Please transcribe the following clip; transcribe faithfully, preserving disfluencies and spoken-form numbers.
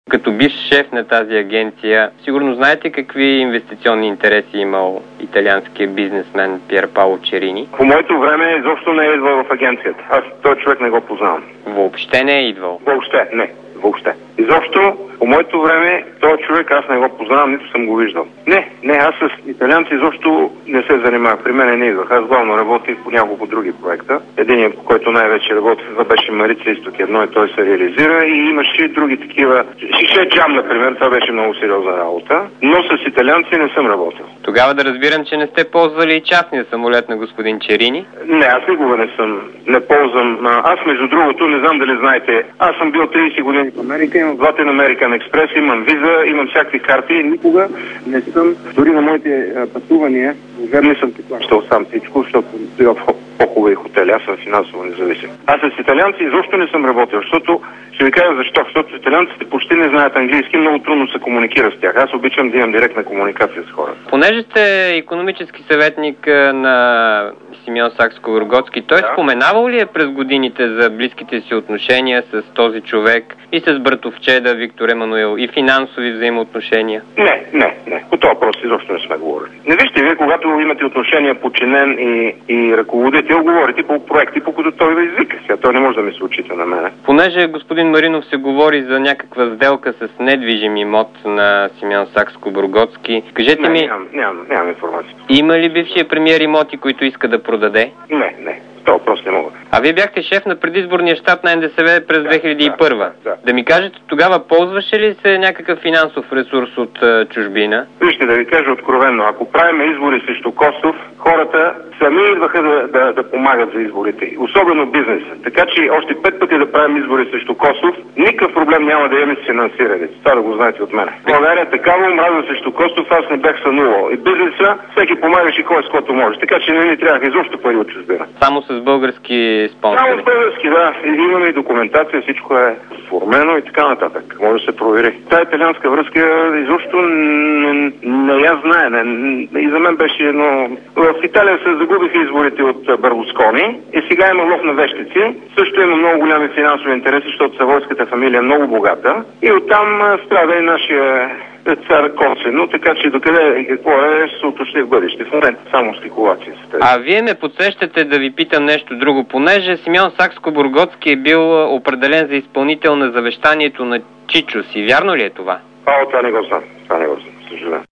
Като бивш шеф на тази агенция, сигурно знаете какви инвестиционни интереси имал италианския бизнесмен Пиер Паоло Черини? По моето време изобщо не е идвал в агенцията. Аз този човек не го познавам. Въобще не е идвал? Въобще, не. Въобще. Изобщо, по моето време, този човек аз не го познавам, нито съм го виждал. Не, не, аз с италианци изобщо не се занимавах. При мен не идвах. Аз главно работих по няколко други проекта. Единият, по който най-вече работих, беше Марица Изток едно и той се реализира и имаше други такива. Шише Джам, например, това беше много сериозна работа, но с италианци не съм работил. Тогава да разбирам, че не сте ползвали и частния самолет на господин Черини? Не, аз никога не съм, не ползвам. Аз, между другото, не знам дали знаете, аз съм бил трийсет години в Америка, имам Златен Американ Експрес, имам виза, имам всякакви карти и никога не съм, дори на моите пътувания, не съм ти плащал сам всичко, защото стоя в по-хубави хотели, аз съм финансово независим. Аз с италианци изобщо не съм работил, защото ще ви кажа защо, защото италианците почти не знаят английски, много трудно се комуникира с тях. Аз обичам да имам директна комуникация с хората. Понеже сте икономически съветник на Симеон Сакскобургготски, той да. Споменавал ли е през годините за близките си отношения с този човек и с братовчеда Виктор Емануил и финансови взаимоотношения? Не, не, не. По този въпрос изобщо не сме говорили. Не вижте, вие когато имате отношения подчинен и, и ръководител, говорите по проекти, по които той да извика. Сега той не може да ми се отчита на мене. Понеже господин Маринов се говори за някаква сделка с недвижим имот на Симеон Сакскобургготски, кажете не, ми... Нямам, нямам, нямам информация. Има ли бившия премиер имоти, които иска да продаде? Не, не. Това въпрос не мога. А вие бяхте шеф на предизборния щаб на Ен Де Ес Ве през да, две хиляди и първа. Да, да. да ми кажете, тогава ползваше ли се някакъв финансов ресурс от uh, чужбина? Вижте, да ви кажа откровенно, ако правим избори срещу Косов, хората сами идваха да, да, да помагат за изборите, особено бизнеса. Така че още пет пъти да правим избори срещу Косов, никакъв проблем няма да имаме с финансирането. Това да го знаете от мен. България такава омраза срещу Косов, аз не бях сънувал. И бизнеса, всеки помагаше кой с който може. Така че не ни трябваха изобщо пари от чужбина. Само с български спонсори? Само с български, да. И имаме и документация, всичко е формено и така нататък. Може да се провери. Тая италианска връзка изобщо не, не я знае. Не, и за мен беше едно... В Италия се загубиха изборите от Берлускони и сега има лов на вещици. Също има много голями финансови интереси, защото Савойската фамилия е много богата. И оттам страда и нашия цар косвено, така че докъде и какво е, ще се уточни в бъдеще. В момента само спекулации с тези. А вие ме подсещате да ви питам нещо друго, понеже Симеон Сакскобургготски е бил определен за изпълнител на завещанието на Чичо си. Вярно ли е това? А, това не го знам. Това не го знам. Съжалявам.